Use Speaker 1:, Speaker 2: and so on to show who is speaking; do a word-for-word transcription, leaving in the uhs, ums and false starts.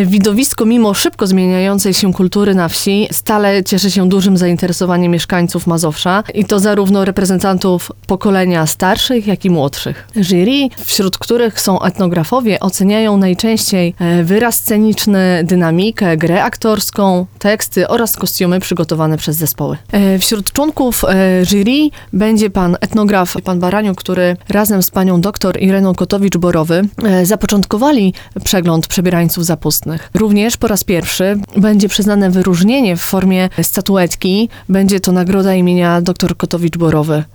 Speaker 1: Widowisko, mimo szybko zmieniającej się kultury na wsi, stale cieszy się dużym zainteresowaniem mieszkańców Mazowsza i to zarówno reprezentantów pokolenia starszych, jak i młodszych. Jury, wśród których są etnografowie, oceniają najczęściej wyraz sceniczny, dynamikę, grę aktorską, teksty oraz kostiumy przygotowane przez zespoły. Wśród członków jury będzie pan etnograf, pan Baraniuk, który razem z panią doktor Ireną Kotowicz-Borowy zapoczątkowali przegląd przebierańców zapustnych. Również po raz pierwszy będzie przyznane wyróżnienie w formie statuetki. Będzie to nagroda imienia dr Kotowicz-Borowy.